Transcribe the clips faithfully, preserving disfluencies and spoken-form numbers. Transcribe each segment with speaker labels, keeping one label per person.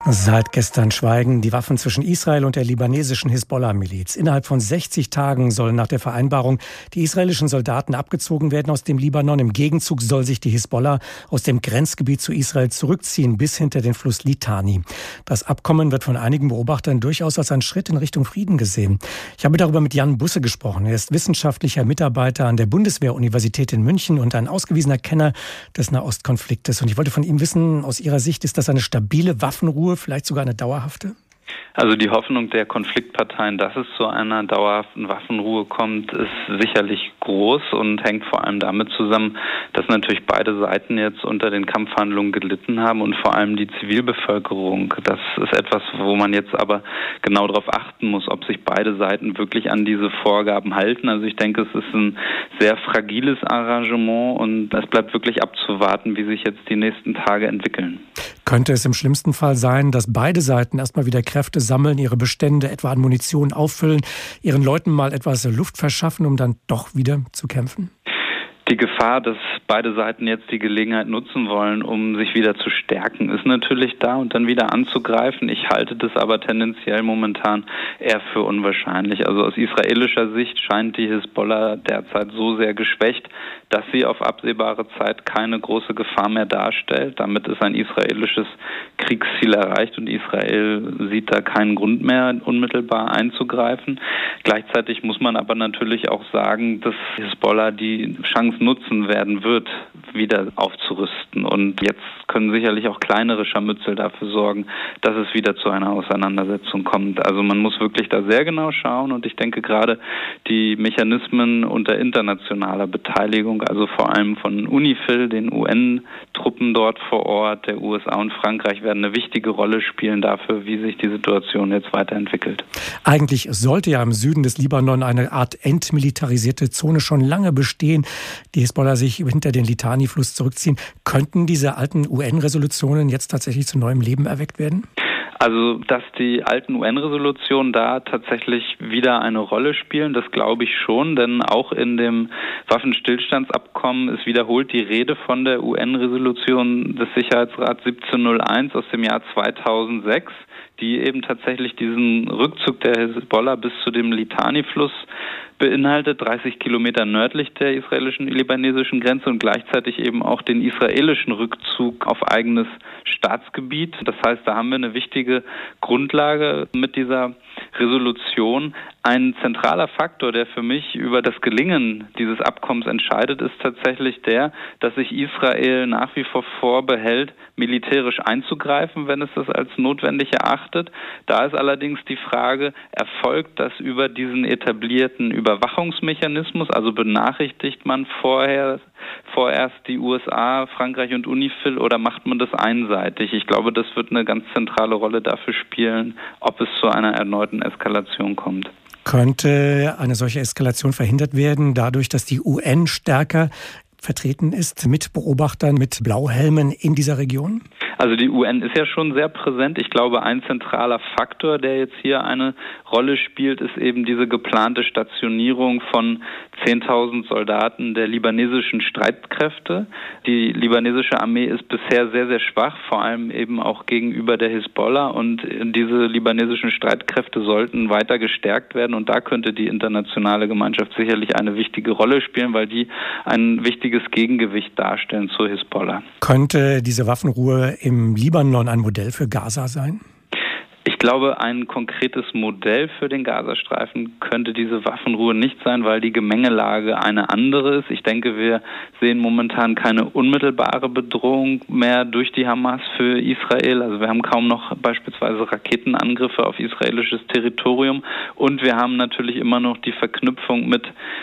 Speaker 1: Seit gestern schweigen die Waffen zwischen Israel und der libanesischen Hisbollah-Miliz. Innerhalb von sechzig Tagen sollen nach der Vereinbarung die israelischen Soldaten abgezogen werden aus dem Libanon. Im Gegenzug soll sich die Hisbollah aus dem Grenzgebiet zu Israel zurückziehen, bis hinter den Fluss Litani. Das Abkommen wird von einigen Beobachtern durchaus als ein Schritt in Richtung Frieden gesehen. Ich habe darüber mit Jan Busse gesprochen. Er ist wissenschaftlicher Mitarbeiter an der Bundeswehr-Universität in München und ein ausgewiesener Kenner des Nahostkonfliktes. Und ich wollte von ihm wissen, aus Ihrer Sicht, ist das eine stabile Waffenruhe, vielleicht sogar eine dauerhafte?
Speaker 2: Also die Hoffnung der Konfliktparteien, dass es zu einer dauerhaften Waffenruhe kommt, ist sicherlich groß und hängt vor allem damit zusammen, dass natürlich beide Seiten jetzt unter den Kampfhandlungen gelitten haben und vor allem die Zivilbevölkerung. Das ist etwas, wo man jetzt aber genau darauf achten muss, ob sich beide Seiten wirklich an diese Vorgaben halten. Also ich denke, es ist ein sehr fragiles Arrangement und es bleibt wirklich abzuwarten, wie sich jetzt die nächsten Tage entwickeln.
Speaker 1: Könnte es im schlimmsten Fall sein, dass beide Seiten erstmal wieder Kräfte sammeln, ihre Bestände etwa an Munition auffüllen, ihren Leuten mal etwas Luft verschaffen, um dann doch wieder zu kämpfen?
Speaker 2: Die Gefahr, dass beide Seiten jetzt die Gelegenheit nutzen wollen, um sich wieder zu stärken, ist natürlich da und dann wieder anzugreifen. Ich halte das aber tendenziell momentan eher für unwahrscheinlich. Also aus israelischer Sicht scheint die Hisbollah derzeit so sehr geschwächt, dass sie auf absehbare Zeit keine große Gefahr mehr darstellt. Damit ist ein israelisches Kriegsziel erreicht und Israel sieht da keinen Grund mehr, unmittelbar einzugreifen. Gleichzeitig muss man aber natürlich auch sagen, dass Hisbollah die Chance nutzen werden wird, wieder aufzurüsten. Und jetzt können sicherlich auch kleinere Scharmützel dafür sorgen, dass es wieder zu einer Auseinandersetzung kommt. Also man muss wirklich da sehr genau schauen und ich denke gerade die Mechanismen unter internationaler Beteiligung, also vor allem von UNIFIL, den U N-Truppen dort vor Ort, der U S A und Frankreich, werden eine wichtige Rolle spielen dafür, wie sich die Situation jetzt weiterentwickelt.
Speaker 1: Eigentlich sollte ja im Süden des Libanon eine Art entmilitarisierte Zone schon lange bestehen. Die Hisbollah sich hinter den Litani-Fluss zurückziehen. Könnten diese alten U N-Resolutionen jetzt tatsächlich zu neuem Leben erweckt werden?
Speaker 2: Also, dass die alten U N-Resolutionen da tatsächlich wieder eine Rolle spielen, das glaube ich schon, denn auch in dem Waffenstillstandsabkommen ist wiederholt die Rede von der U N-Resolution des Sicherheitsrats siebzehnhunderteins aus dem Jahr zweitausendsechs, die eben tatsächlich diesen Rückzug der Hisbollah bis zu dem Litani-Fluss beinhaltet, dreißig Kilometer nördlich der israelischen-libanesischen Grenze und gleichzeitig eben auch den israelischen Rückzug auf eigenes Staatsgebiet. Das heißt, da haben wir eine wichtige Grundlage mit dieser Resolution. Ein zentraler Faktor, der für mich über das Gelingen dieses Abkommens entscheidet, ist tatsächlich der, dass sich Israel nach wie vor vorbehält, militärisch einzugreifen, wenn es das als notwendig erachtet. Da ist allerdings die Frage, erfolgt das über diesen etablierten Überwachungsmechanismus, also benachrichtigt man vorher vorerst die U S A, Frankreich und UNIFIL oder macht man das einseitig? Ich glaube, das wird eine ganz zentrale Rolle dafür spielen, ob es zu einer erneuten Eskalation kommt.
Speaker 1: Könnte eine solche Eskalation verhindert werden, dadurch, dass die U N stärker vertreten ist mit Beobachtern, mit Blauhelmen in dieser Region?
Speaker 2: Also die U N ist ja schon sehr präsent. Ich glaube, ein zentraler Faktor, der jetzt hier eine Rolle spielt, ist eben diese geplante Stationierung von zehntausend Soldaten der libanesischen Streitkräfte. Die libanesische Armee ist bisher sehr, sehr schwach, vor allem eben auch gegenüber der Hisbollah. Und diese libanesischen Streitkräfte sollten weiter gestärkt werden. Und da könnte die internationale Gemeinschaft sicherlich eine wichtige Rolle spielen, weil die ein wichtiges Gegengewicht darstellen zur Hisbollah.
Speaker 1: Könnte diese Waffenruhe im Libanon ein Modell für Gaza sein?
Speaker 2: Ich glaube, ein konkretes Modell für den Gazastreifen könnte diese Waffenruhe nicht sein, weil die Gemengelage eine andere ist. Ich denke, wir sehen momentan keine unmittelbare Bedrohung mehr durch die Hamas für Israel. Also wir haben kaum noch beispielsweise Raketenangriffe auf israelisches Territorium und wir haben natürlich immer noch die Verknüpfung mit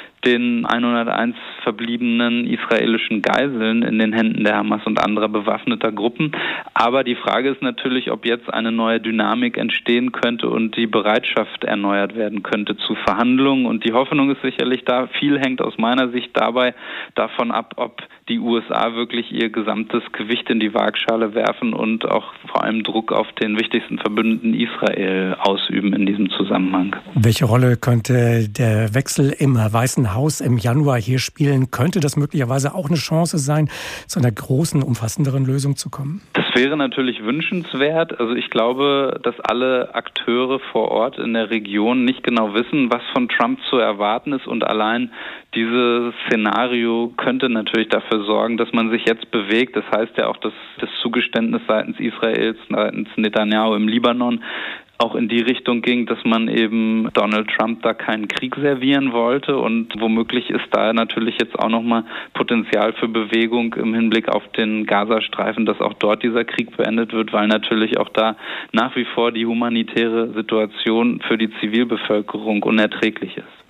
Speaker 2: den hunderteins verbliebenen israelischen Geiseln in den Händen der Hamas und anderer bewaffneter Gruppen. Aber die Frage ist natürlich, ob jetzt eine neue Dynamik entstehen könnte und die Bereitschaft erneuert werden könnte zu Verhandlungen. Und die Hoffnung ist sicherlich da. Viel hängt aus meiner Sicht dabei davon ab, ob die U S A wirklich ihr gesamtes Gewicht in die Waagschale werfen und auch vor allem Druck auf den wichtigsten Verbündeten Israel ausüben in diesem Zusammenhang.
Speaker 1: Welche Rolle könnte der Wechsel im Weißen Haus im Januar hier spielen? Könnte das möglicherweise auch eine Chance sein, zu einer großen, umfassenderen Lösung zu kommen?
Speaker 2: Das wäre natürlich wünschenswert. Also ich glaube, dass alle Akteure vor Ort in der Region nicht genau wissen, was von Trump zu erwarten ist, und allein dieses Szenario könnte natürlich dafür sorgen, dass man sich jetzt bewegt. Das heißt ja auch, dass das Zugeständnis seitens Israels, seitens Netanyahu im Libanon auch in die Richtung ging, dass man eben Donald Trump da keinen Krieg servieren wollte, und womöglich ist da natürlich jetzt auch nochmal Potenzial für Bewegung im Hinblick auf den Gazastreifen, dass auch dort dieser Krieg beendet wird, weil natürlich auch da nach wie vor die humanitäre Situation für die Zivilbevölkerung unerträglich ist.